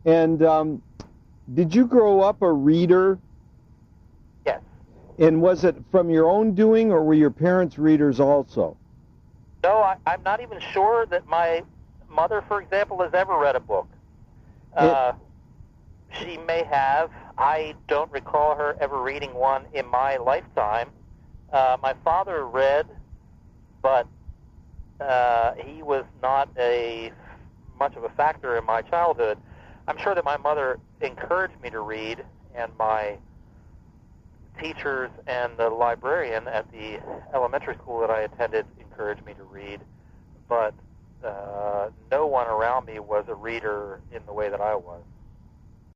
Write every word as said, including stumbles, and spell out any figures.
And um, did you grow up a reader? Yes. And was it from your own doing, or were your parents readers also? No, I, I'm not even sure that my mother, for example, has ever read a book. Uh, she may have. I don't recall her ever reading one in my lifetime. Uh, my father read, but uh, he was not a much of a factor in my childhood. I'm sure that my mother encouraged me to read, and my teachers and the librarian at the elementary school that I attended encouraged me to read, but uh, no one around me was a reader in the way that I was.